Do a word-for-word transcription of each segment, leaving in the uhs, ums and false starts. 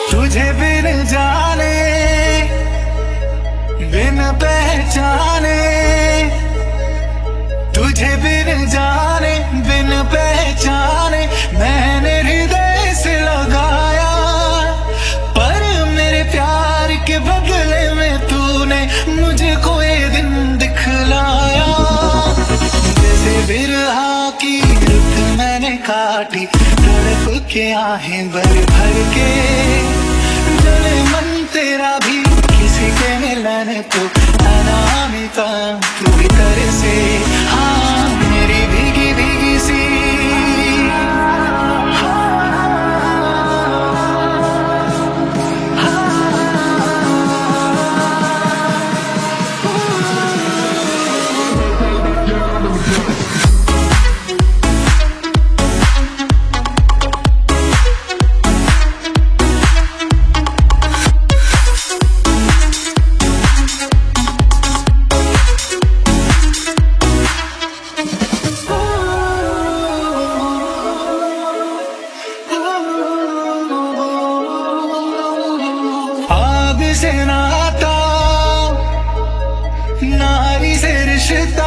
तुझे बिन जाने बिन पहचाने, तुझे बिन जाने बिन पहचाने मैंने हृदय से लगाया, पर मेरे प्यार के बदले में तूने मुझे कोई दिन दिखलाया। जैसे बिरहा की रुत मैंने काटी, तड़प के आहें भर भर के, जले मन तेरा भी किसी के मिलन को अनामिका तू भीतर से, हाँ मेरी भीगी भीगी सी। से नाता नारी से रिश्ता,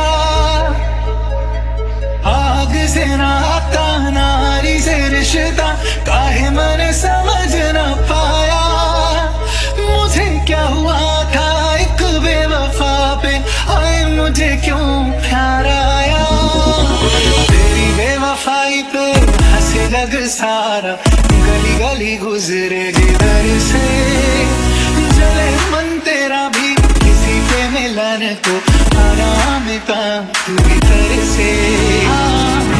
आग से नाता नारी से रिश्ता, काहे मैंने समझ न पाया। मुझे क्या हुआ था एक बेवफा पे, आए मुझे क्यों प्यार आया। तेरी बेवफाई पे हंसे जग सारा, गली गली गुजरे जिधर से, चले मन तेरा भी किसी के मिलन को आराम का तू भीतर से, हाँ